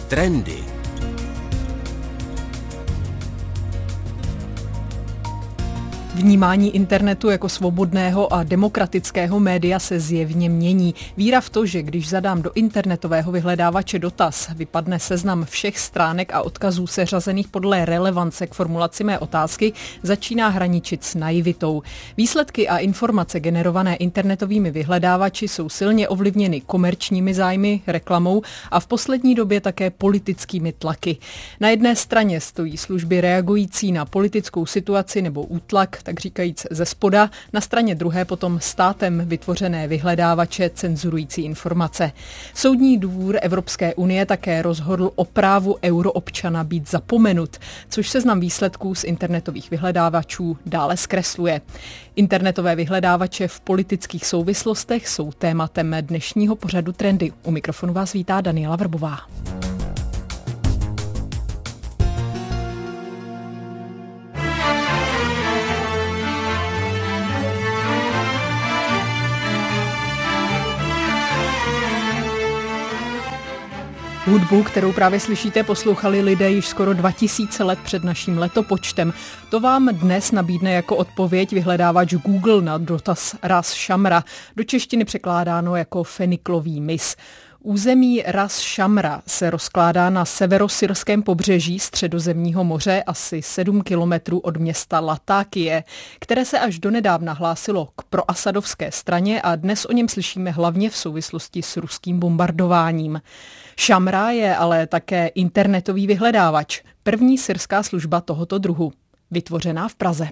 Trendy. Vnímání internetu jako svobodného a demokratického média se zjevně mění. Víra v to, že když zadám do internetového vyhledávače dotaz, vypadne seznam všech stránek a odkazů seřazených podle relevance k formulaci mé otázky, začíná hraničit s naivitou. Výsledky a informace generované internetovými vyhledávači jsou silně ovlivněny komerčními zájmy, reklamou a v poslední době také politickými tlaky. Na jedné straně stojí služby reagující na politickou situaci nebo útlak, tak říkajíc ze spoda, na straně druhé potom státem vytvořené vyhledávače cenzurující informace. Soudní dvůr Evropské unie také rozhodl o právu euroobčana být zapomenut, což seznam výsledků z internetových vyhledávačů dále zkresluje. Internetové vyhledávače v politických souvislostech jsou tématem dnešního pořadu Trendy. U mikrofonu vás vítá Daniela Vrbová. Hudbu, kterou právě slyšíte, poslouchali lidé již skoro 2000 let před naším letopočtem. To vám dnes nabídne jako odpověď vyhledávač Google na dotaz Ras Shamra, do češtiny překládáno jako feniklový mys. Území Ras Shamra se rozkládá na severosyrském pobřeží Středozemního moře asi 7 kilometrů od města Latákie, které se až donedávna hlásilo k proasadovské straně a dnes o něm slyšíme hlavně v souvislosti s ruským bombardováním. Shamra je ale také internetový vyhledávač, první syrská služba tohoto druhu, vytvořená v Praze.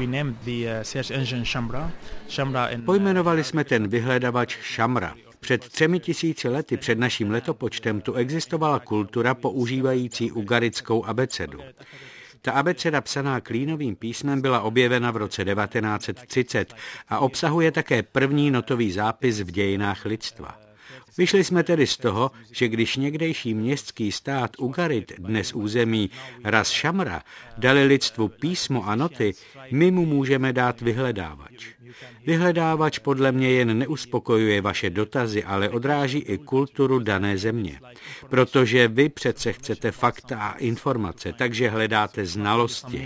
Pojmenovali jsme ten vyhledávač Shamra. Před 3000 lety před naším letopočtem tu existovala kultura používající ugarickou abecedu. Ta abeceda psaná klínovým písmem byla objevena v roce 1930 a obsahuje také první notový zápis v dějinách lidstva. Vyšli jsme tedy z toho, že když někdejší městský stát Ugarit, dnes území Ras Shamra, dali lidstvu písmo a noty, my mu můžeme dát vyhledávač. Vyhledávač podle mě jen neuspokojuje vaše dotazy, ale odráží i kulturu dané země. Protože vy přece chcete fakta a informace, takže hledáte znalosti.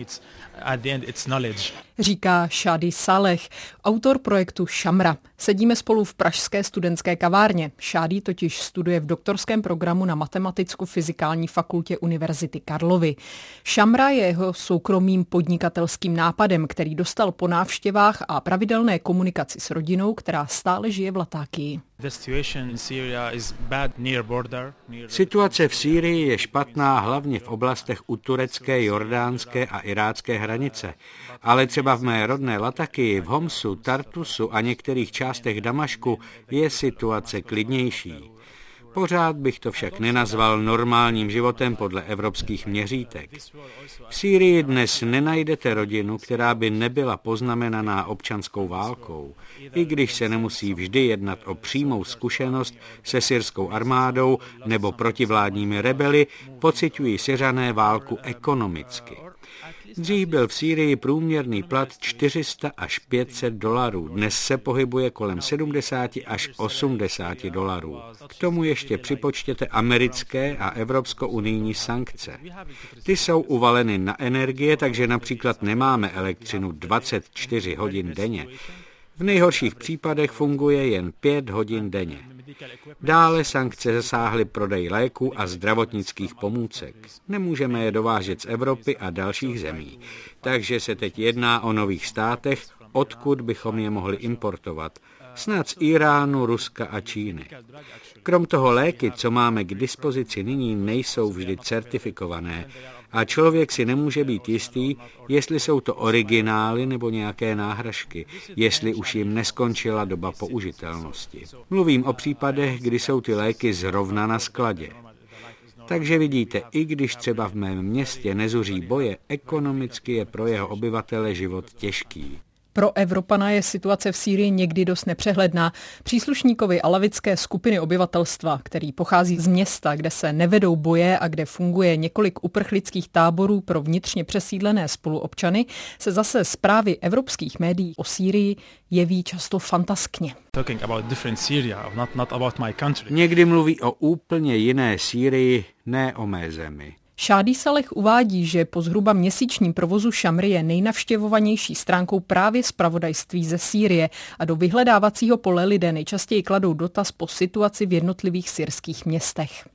Říká Shadi Saleh, autor projektu Shamra. Sedíme spolu v pražské studentské kavárně. Shadi totiž studuje v doktorském programu na Matematicko-fyzikální fakultě Univerzity Karlovy. Shamra je jeho soukromým podnikatelským nápadem, který dostal po návštěvách a pravidelné komunikaci s rodinou, která stále žije v Latákii. Situace v Sýrii je špatná hlavně v oblastech u turecké, jordánské a irácké hranice. Ale třeba v mé rodné Latakii, v Homsu, Tartusu a některých částech Damašku je situace klidnější. Pořád bych to však nenazval normálním životem podle evropských měřítek. V Sýrii dnes nenajdete rodinu, která by nebyla poznamenaná občanskou válkou, i když se nemusí vždy jednat o přímou zkušenost se syrskou armádou nebo protivládními rebeli, pociťují Syřané válku ekonomicky. Dřív byl v Sýrii průměrný plat 400 až 500 dolarů, dnes se pohybuje kolem 70 až 80 dolarů. K tomu ještě připočtěte americké a evropsko-unijní sankce. Ty jsou uvaleny na energie, takže například nemáme elektřinu 24 hodin denně. V nejhorších případech funguje jen 5 hodin denně. Dále sankce zasáhly prodej léků a zdravotnických pomůcek. Nemůžeme je dovážet z Evropy a dalších zemí. Takže se teď jedná o nových státech, odkud bychom je mohli importovat. Snad z Iránu, Ruska a Číny. Krom toho léky, co máme k dispozici nyní, nejsou vždy certifikované a člověk si nemůže být jistý, jestli jsou to originály nebo nějaké náhražky, jestli už jim neskončila doba použitelnosti. Mluvím o případech, kdy jsou ty léky zrovna na skladě. Takže vidíte, i když třeba v mém městě nezuří boje, ekonomicky je pro jeho obyvatele život těžký. Pro Evropana je situace v Sýrii někdy dost nepřehledná. Příslušníkovi alavické skupiny obyvatelstva, který pochází z města, kde se nevedou boje a kde funguje několik uprchlických táborů pro vnitřně přesídlené spoluobčany, se zase zprávy evropských médií o Sýrii jeví často fantaskně. Někdy mluví o úplně jiné Sýrii, ne o mé zemi. Šádí Saleh uvádí, že po zhruba měsíčním provozu Šamry je nejnavštěvovanější stránkou právě zpravodajství ze Sýrie a do vyhledávacího pole lidé nejčastěji kladou dotaz po situaci v jednotlivých syrských městech.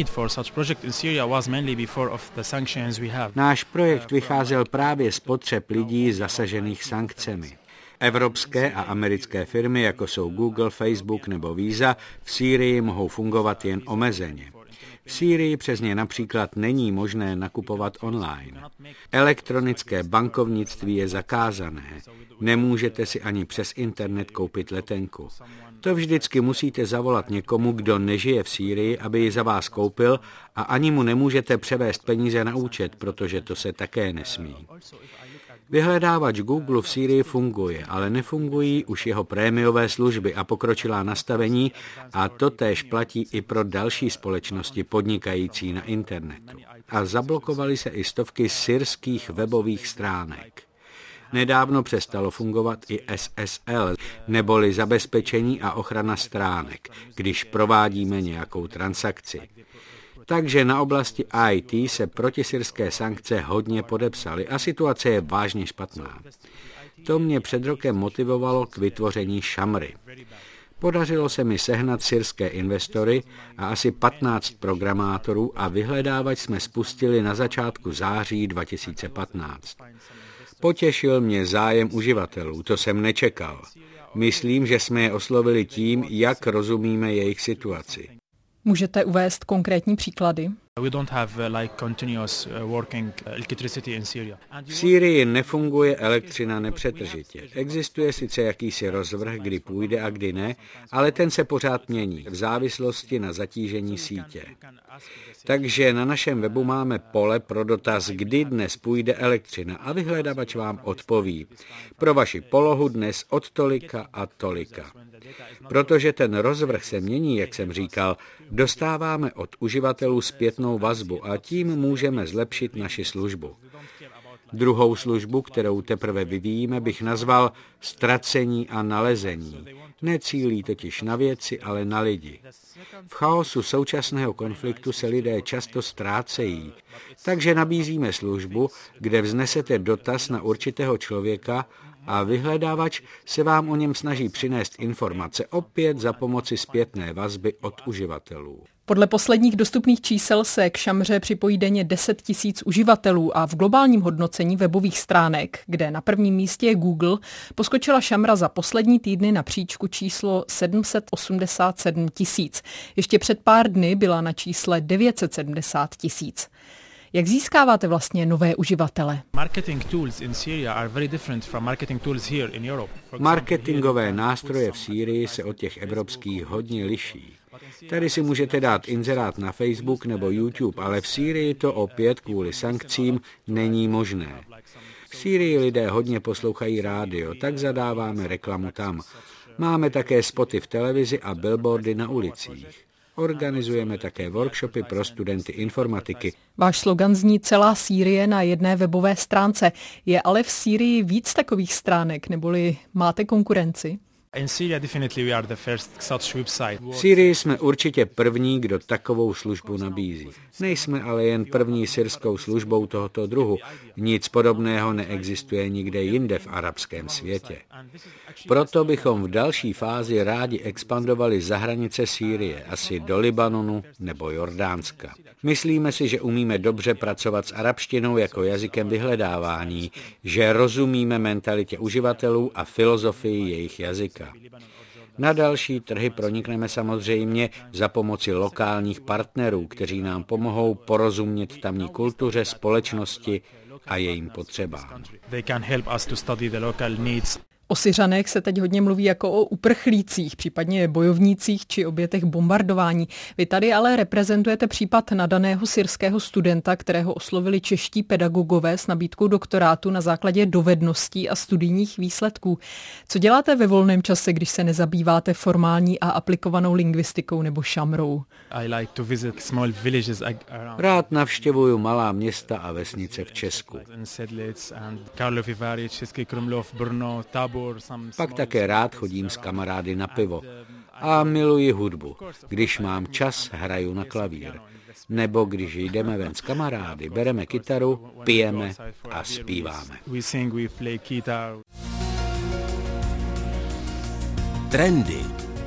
Náš projekt vycházel právě z potřeb lidí zasažených sankcemi. Evropské a americké firmy, jako jsou Google, Facebook nebo Visa, v Sýrii mohou fungovat jen omezeně. V Sýrii přes ně například není možné nakupovat online. Elektronické bankovnictví je zakázané. Nemůžete si ani přes internet koupit letenku. To vždycky musíte zavolat někomu, kdo nežije v Sýrii, aby ji za vás koupil, a ani mu nemůžete převést peníze na účet, protože to se také nesmí. Vyhledávač Google v Sýrii funguje, ale nefungují už jeho prémiové služby a pokročilá nastavení, a to též platí i pro další společnosti podnikající na internetu. A zablokovaly se i stovky syrských webových stránek. Nedávno přestalo fungovat i SSL, neboli zabezpečení a ochrana stránek, když provádíme nějakou transakci. Takže na oblasti IT se protisyrské sankce hodně podepsaly a situace je vážně špatná. To mě před rokem motivovalo k vytvoření Šamry. Podařilo se mi sehnat syrské investory a asi 15 programátorů a vyhledávač jsme spustili na začátku září 2015. Potěšil mě zájem uživatelů, to jsem nečekal. Myslím, že jsme je oslovili tím, jak rozumíme jejich situaci. Můžete uvést konkrétní příklady? V Sýrii nefunguje elektřina nepřetržitě. Existuje sice jakýsi rozvrh, kdy půjde a kdy ne, ale ten se pořád mění v závislosti na zatížení sítě. Takže na našem webu máme pole pro dotaz, kdy dnes půjde elektřina, a vyhledávač vám odpoví. Pro vaši polohu dnes od tolika a tolika. Protože ten rozvrh se mění, jak jsem říkal, dostáváme od uživatelů zpětnou vazbu a tím můžeme zlepšit naši službu. Druhou službu, kterou teprve vyvíjíme, bych nazval ztracení a nalezení. Necílí totiž na věci, ale na lidi. V chaosu současného konfliktu se lidé často ztrácejí, takže nabízíme službu, kde vznesete dotaz na určitého člověka a vyhledávač se vám o něm snaží přinést informace, opět za pomoci zpětné vazby od uživatelů. Podle posledních dostupných čísel se k Šamře připojí denně 10 000 uživatelů a v globálním hodnocení webových stránek, kde na prvním místě je Google, poskočila Šamra za poslední týdny na příčku číslo 787 000. Ještě před pár dny byla na čísle 970 000. Jak získáváte vlastně nové uživatele? Marketingové nástroje v Sýrii se od těch evropských hodně liší. Tady si můžete dát inzerát na Facebook nebo YouTube, ale v Sýrii to opět kvůli sankcím není možné. V Sýrii lidé hodně poslouchají rádio, tak zadáváme reklamu tam. Máme také spoty v televizi a billboardy na ulicích. Organizujeme také workshopy pro studenty informatiky. Váš slogan zní celá Sýrie na jedné webové stránce. Je ale v Sýrii víc takových stránek, neboli máte konkurenci? V Sýrii jsme určitě první, kdo takovou službu nabízí. Nejsme ale jen první syrskou službou tohoto druhu. Nic podobného neexistuje nikde jinde v arabském světě. Proto bychom v další fázi rádi expandovali za hranice Sýrie, asi do Libanonu nebo Jordánska. Myslíme si, že umíme dobře pracovat s arabštinou jako jazykem vyhledávání, že rozumíme mentalitě uživatelů a filozofii jejich jazyka. Na další trhy pronikneme samozřejmě za pomoci lokálních partnerů, kteří nám pomohou porozumět tamní kultuře, společnosti a jejím potřebám. O Syřanech se teď hodně mluví jako o uprchlících, případně bojovnících či obětech bombardování. Vy tady ale reprezentujete případ nadaného syrského studenta, kterého oslovili čeští pedagogové s nabídkou doktorátu na základě dovedností a studijních výsledků. Co děláte ve volném čase, když se nezabýváte formální a aplikovanou lingvistikou nebo šamrou? Rád navštěvuju malá města a vesnice v Česku. Pak také rád chodím s kamarády na pivo. A miluji hudbu. Když mám čas, hraju na klavír. Nebo když jdeme ven s kamarády, bereme kytaru, pijeme a zpíváme. Trendy.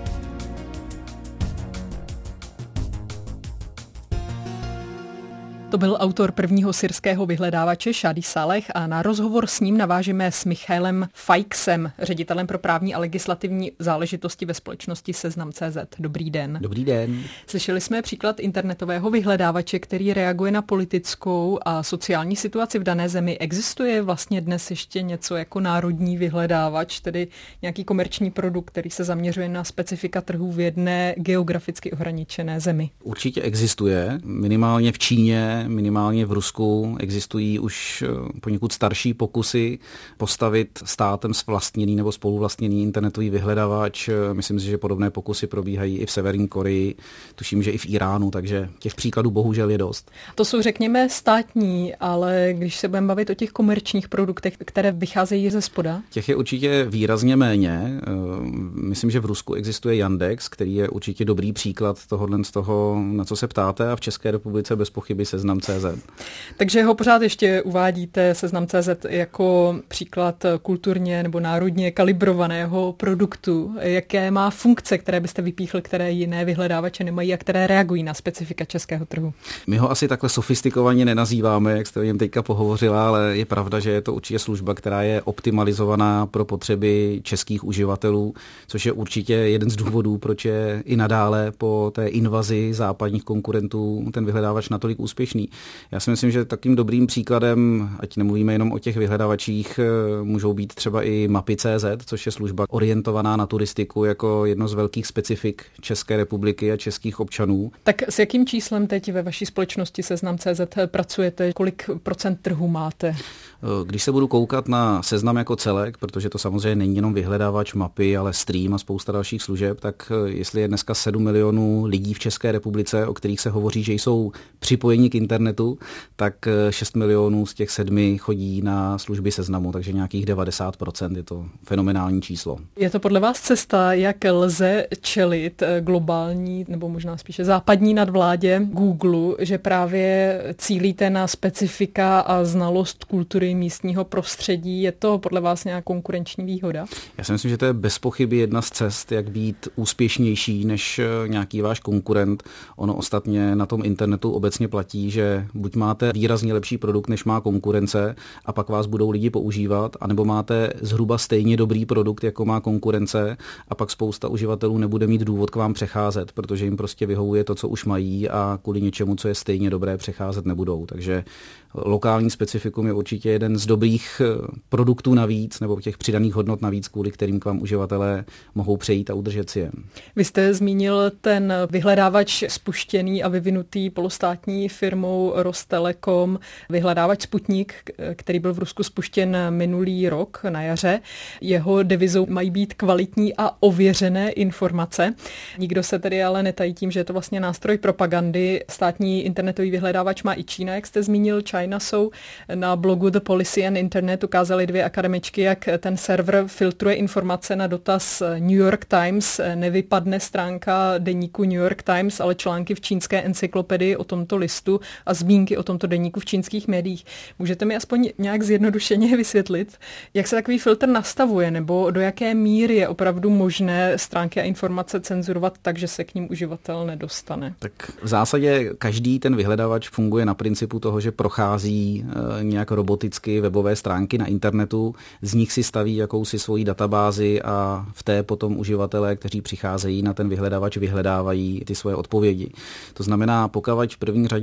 To byl autor prvního syrského vyhledávače Shadi Saleh a na rozhovor s ním navážeme s Michaelem Feixem, ředitelem pro právní a legislativní záležitosti ve společnosti Seznam.cz. Dobrý den. Dobrý den. Slyšeli jsme příklad internetového vyhledávače, který reaguje na politickou a sociální situaci v dané zemi. Existuje vlastně dnes ještě něco jako národní vyhledávač, tedy nějaký komerční produkt, který se zaměřuje na specifika trhů v jedné geograficky ohraničené zemi? Určitě existuje, minimálně v Číně, minimálně v Rusku existují už poněkud starší pokusy postavit státem svlastněný nebo spoluvlastněný internetový vyhledávač. Myslím si, že podobné pokusy probíhají i v Severní Koreji, tuším, že i v Iránu, takže těch příkladů bohužel je dost. To jsou, řekněme, státní, ale když se budeme bavit o těch komerčních produktech, které vycházejí ze spoda? Těch je určitě výrazně méně. Myslím, že v Rusku existuje Yandex, který je určitě dobrý příklad tohohle z toho, na co se ptáte, a v České republice bez pochyby Seznam.cz. Takže ho pořád ještě uvádíte Seznam.cz jako příklad kulturně nebo národně kalibrovaného produktu. Jaké má funkce, které byste vypíchl, které jiné vyhledávače nemají a které reagují na specifika českého trhu? My ho asi takhle sofistikovaně nenazýváme, jak jste o něm teďka pohovořila, ale je pravda, že je to určitě služba, která je optimalizovaná pro potřeby českých uživatelů, což je určitě jeden z důvodů, proč je i nadále po té invazi západních konkurentů ten vyhledávač natolik úspěšný. Já si myslím, že takým dobrým příkladem, ať nemluvíme jenom o těch vyhledávačích, můžou být třeba i Mapy.cz, což je služba orientovaná na turistiku jako jedno z velkých specifik České republiky a českých občanů. Tak s jakým číslem teď ve vaší společnosti Seznam.cz pracujete? Kolik procent trhu máte? Když se budu koukat na Seznam jako celek, protože to samozřejmě není jenom vyhledávač, mapy, ale stream a spousta dalších služeb, tak jestli je dneska 7 milionů lidí v České republice, o kterých se hovoří, že jsou připojeni k internetu, tak 6 milionů z těch 7 chodí na služby Seznamu, takže nějakých 90%, je to fenomenální číslo. Je to podle vás cesta, jak lze čelit globální nebo možná spíše západní nadvládě Google, že právě cílíte na specifika a znalost kultury místního prostředí? Je to podle vás nějaká konkurenční výhoda? Já si myslím, že to je bez pochyby jedna z cest, jak být úspěšnější než nějaký váš konkurent. Ono ostatně na tom internetu obecně platí, že buď máte výrazně lepší produkt, než má konkurence, a pak vás budou lidi používat, anebo máte zhruba stejně dobrý produkt, jako má konkurence, a pak spousta uživatelů nebude mít důvod k vám přecházet, protože jim prostě vyhovuje to, co už mají, a kvůli něčemu, co je stejně dobré, přecházet nebudou. Takže lokální specifikum je určitě jeden z dobrých produktů navíc, nebo těch přidaných hodnot navíc, kvůli kterým k vám uživatelé mohou přejít a udržet si je. Vy jste zmínil ten vyhledávač spuštěný a vyvinutý polostátní firmou Rostelekom, vyhledávač Sputnik, který byl v Rusku spuštěn minulý rok na jaře. Jeho devizou mají být kvalitní a ověřené informace. Nikdo se tedy ale netají tím, že je to vlastně nástroj propagandy. Státní internetový vyhledávač má i Čína, jak jste zmínil, China jsou. Na blogu The Policy and Internet ukázali 2 akademičky, jak ten server filtruje informace na dotaz New York Times. Nevypadne stránka deníku New York Times, ale články v čínské encyklopedii o tomto listu a zmínky o tomto deníku v čínských médiích. Můžete mi aspoň nějak zjednodušeně vysvětlit, jak se takový filtr nastavuje, nebo do jaké míry je opravdu možné stránky a informace cenzurovat tak, že se k ním uživatel nedostane? Tak v zásadě každý ten vyhledávač funguje na principu toho, že prochází nějak roboticky webové stránky na internetu, z nich si staví jakousi svoji databázi a v té potom uživatelé, kteří přicházejí na ten vyhledávač, vyhledávají ty svoje odpovědi. To znamená, pokud v první řadě omezí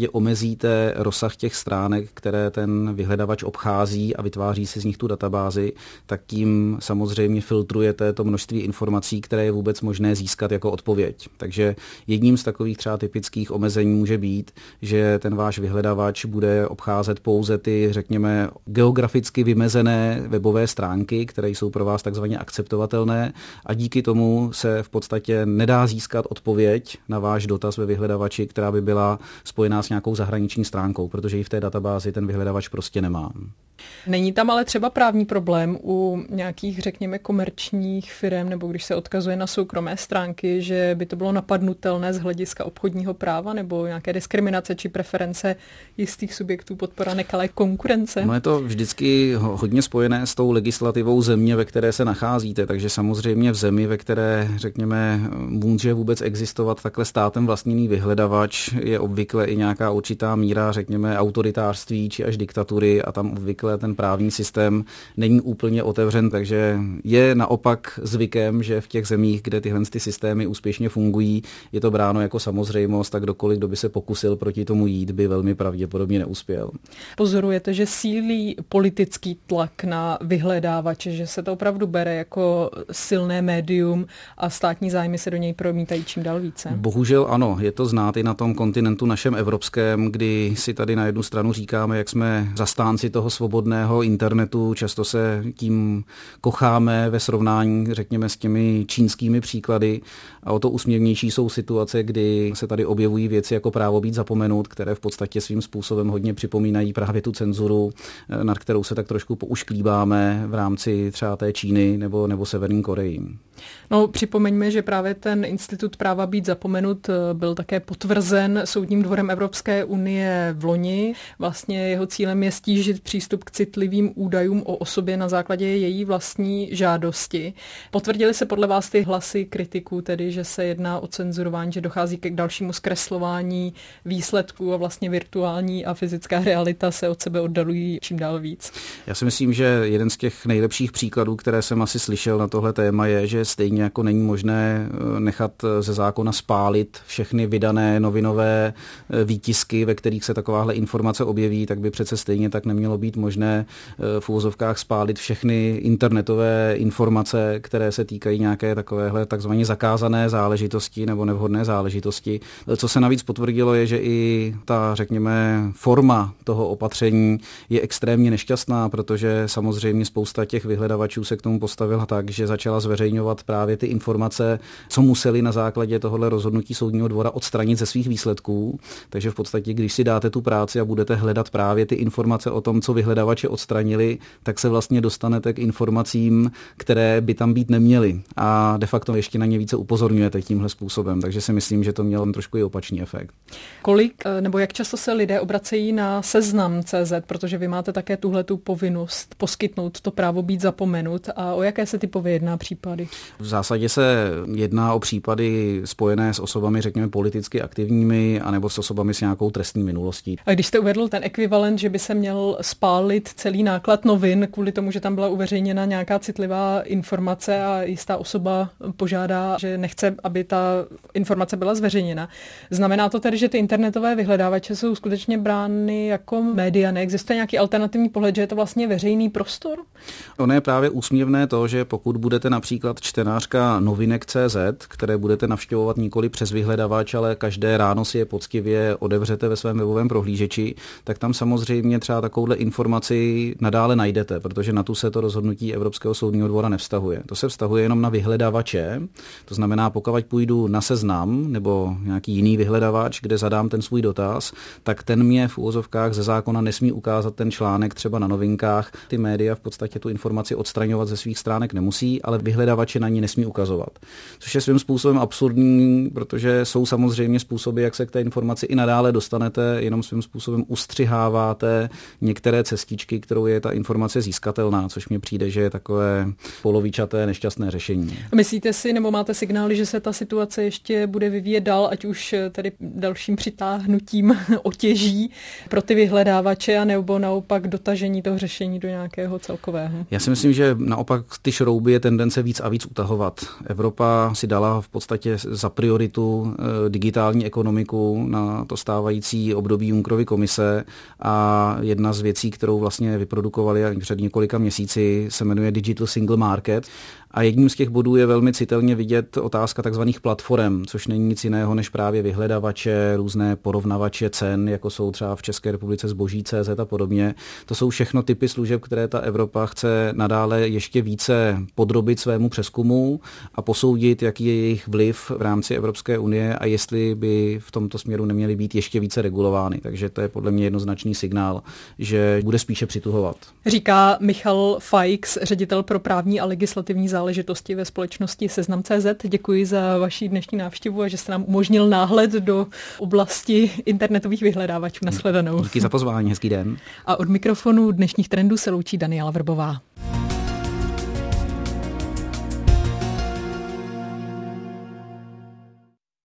omezíte rozsah těch stránek, které ten vyhledávač obchází a vytváří si z nich tu databázi, tak tím samozřejmě filtrujete to množství informací, které je vůbec možné získat jako odpověď. Takže jedním z takových třeba typických omezení může být, že ten váš vyhledávač bude obcházet pouze ty, řekněme, geograficky vymezené webové stránky, které jsou pro vás takzvaně akceptovatelné, a díky tomu se v podstatě nedá získat odpověď na váš dotaz ve vyhledávači, která by byla spojená s nějakou zahraniční stránkou, protože ji v té databázi ten vyhledávač prostě nemá. Není tam ale třeba právní problém u nějakých, řekněme, komerčních firem, nebo když se odkazuje na soukromé stránky, že by to bylo napadnutelné z hlediska obchodního práva nebo nějaké diskriminace či preference jistých subjektů, podpora nekalé konkurence? No je to vždycky hodně spojené s tou legislativou země, ve které se nacházíte, takže samozřejmě v zemi, ve které, řekněme, může vůbec existovat takhle státem vlastněný vyhledavač, je obvykle i nějaká určitá míra, řekněme, autoritářství či až diktatury, a tam obvykle ten právní systém není úplně otevřen, takže je naopak zvykem, že v těch zemích, kde tyhle systémy úspěšně fungují, je to bráno jako samozřejmost, a kdokoliv, kdo by se pokusil proti tomu jít, by velmi pravděpodobně neuspěl. Pozorujete, že sílí politický tlak na vyhledávače, že se to opravdu bere jako silné médium a státní zájmy se do něj promítají čím dál více? Bohužel ano, je to znát i na tom kontinentu našem evropském, kdy si tady na jednu stranu říkáme, jak jsme zastánci toho svobodného internetu, často se tím kocháme ve srovnání, řekněme, s těmi čínskými příklady, a o to úsměvnější jsou situace, kdy se tady objevují věci jako právo být zapomenut, které v podstatě svým způsobem hodně připomínají právě tu cenzuru, nad kterou se tak trošku poušklíbáme v rámci třeba té Číny nebo Severní Koreji. No, připomeňme, že právě ten institut práva být zapomenut byl také potvrzen Soudním dvorem Evropské unie v loni. Vlastně jeho cílem je stížit přístup k citlivým údajům o osobě na základě její vlastní žádosti. Potvrdily se podle vás ty hlasy kritiků, tedy že se jedná o cenzurování, že dochází k dalšímu zkreslování výsledků a vlastně virtuální a fyzická realita se od sebe oddalují čím dál víc? Já si myslím, že jeden z těch nejlepších příkladů, které jsem asi slyšel na tohle téma, je, že stejně jako není možné nechat ze zákona spálit všechny vydané novinové výtisky, ve kterých se takováhle informace objeví, tak by přece stejně tak nemělo být možné v uvozovkách spálit všechny internetové informace, které se týkají nějaké takovéhle takzvaně zakázané záležitosti nebo nevhodné záležitosti. Co se navíc potvrdilo, je, že i ta, řekněme, forma toho opatření je extrémně nešťastná, protože samozřejmě spousta těch vyhledavačů se k tomu postavila tak, že začala zveřejňovat právě ty informace, co museli na základě tohohle rozhodnutí soudního dvora odstranit ze svých výsledků. Takže v podstatě, když si dáte tu práci a budete hledat právě ty informace o tom, co vyhledavači odstranili, tak se vlastně dostanete k informacím, které by tam být neměly. A de facto ještě na ně více upozorňujete tímhle způsobem. Takže si myslím, že to mělo trošku i opačný efekt. Kolik nebo jak často se lidé obracejí na Seznam.cz, protože vy máte také tuhletu povinnost poskytnout to právo být zapomenut, a o jaké se typově jedná případy? V zásadě se jedná o případy spojené s osobami, řekněme, politicky aktivními, anebo s osobami s nějakou trestní minulostí. A když jste uvedl ten ekvivalent, že by se měl spálit celý náklad novin kvůli tomu, že tam byla uveřejněna nějaká citlivá informace a jistá osoba požádá, že nechce, aby ta informace byla zveřejněna. Znamená to tedy, že ty internetové vyhledávače jsou skutečně brány jako média? Neexistuje nějaký alternativní pohled, že je to vlastně veřejný prostor? Ono je právě úsměvné to, že pokud budete například čtenářka novinek.cz, které budete navštěvovat nikoli přes vyhledávač, ale každé ráno si je poctivě odevřete ve svém webovém prohlížeči, tak tam samozřejmě třeba takovouhle informaci nadále najdete, protože na tu se to rozhodnutí Evropského soudního dvora nevztahuje. To se vztahuje jenom na vyhledávače, to znamená, pokud půjdu na Seznam nebo nějaký jiný vyhledávač, kde zadám ten svůj dotaz, tak ten mě v uvozovkách ze zákona nesmí ukázat ten článek třeba na Novinkách. Ty média v podstatě tu informaci odstraňovat ze svých stránek nemusí, ale vyhledávače na ní nesmí ukazovat. Což je svým způsobem absurdní, protože jsou samozřejmě způsoby, jak se k té informaci i nadále dostanete, jenom svým způsobem ustřiháváte některé cestičky, kterou je ta informace získatelná, což mně přijde, že je takové polovičaté nešťastné řešení. Myslíte si, nebo máte signály, že se ta situace ještě bude vyvíjet dál, ať už tedy dalším přitáhnutím otěží pro ty vyhledávače, a nebo naopak dotažení toho řešení do nějakého celkového? Já si myslím, že naopak ty šrouby je tendence víc a víc utahovat. Evropa si dala v podstatě za prioritu digitální ekonomiku na to stávající předcházející období Junckerovy komise a jedna z věcí, kterou vlastně vyprodukovali před několika měsíci, se jmenuje Digital Single Market. A jedním z těch bodů je velmi citelně vidět otázka takzvaných platform, což není nic jiného než právě vyhledávače, různé porovnavače cen, jako jsou třeba v České republice zboží.cz a podobně. To jsou všechno typy služeb, které ta Evropa chce nadále ještě více podrobit svému přezkumu a posoudit, jaký je jejich vliv v rámci Evropské unie a jestli by v tomto směru neměly být ještě více regulovány. Takže to je podle mě jednoznačný signál, že bude spíše přituhovat. Říká Michal Feix, ředitel pro právní a legislativní záležitosti ve společnosti Seznam.cz. Děkuji za vaši dnešní návštěvu a že jste nám umožnil náhled do oblasti internetových vyhledávačů. Nashledanou. Díky za pozvání, hezký den. A od mikrofonu dnešních trendů se loučí Daniela Vrbová.